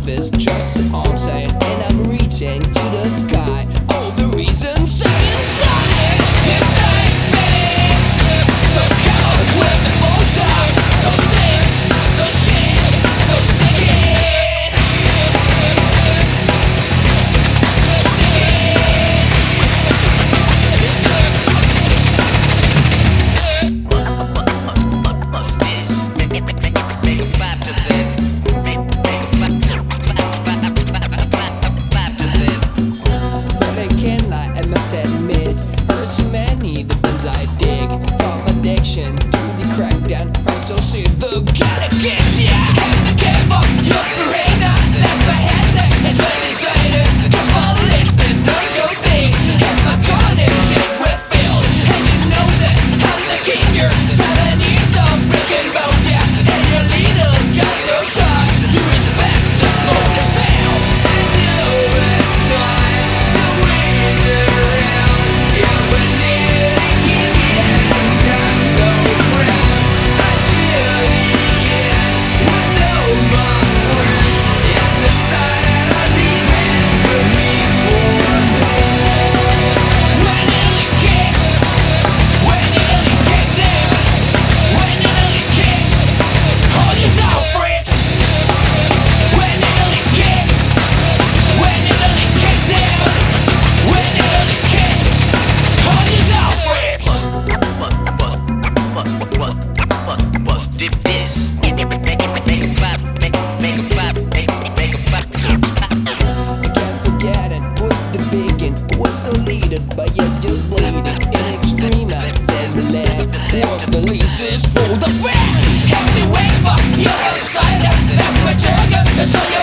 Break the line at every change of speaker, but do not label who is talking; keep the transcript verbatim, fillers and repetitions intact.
life is just an onsen, and I'm reaching to the sky. All the reasons are inside, inside me. So cold with the full time, so sick, so shit, so sick. Admit, there's so many the ones I dig. From addiction to the crackdown, I so see the catechins. Yeah, I have to give up your arena. That my head there is really excited, cause my list is no so big, and my connection with filled. And you know that I'm the king. You're seven years of breaking bones, yeah, and your little got so shy to respect the smoker sound. I know it's time to win the round. Yeah, we're nearly giving a shot so proud. Until the end, with no more friends. And the side I remember me for when nearly kicks, when nearly kicked in, when nearly kicks, hold you down, Fritz. When nearly kicks, when nearly kicked in, when nearly kicks, hold you down, Fritz.
Bust, bust, bust, bust, bust dip this. Make a clap, make a clap, make a clap, make a clap.
I can't forget it, was the beacon, was so needed, but yet just bleeding. In extreme, I family was the least is full of friends. Help me wait for your outsider, back my trigger, it's on your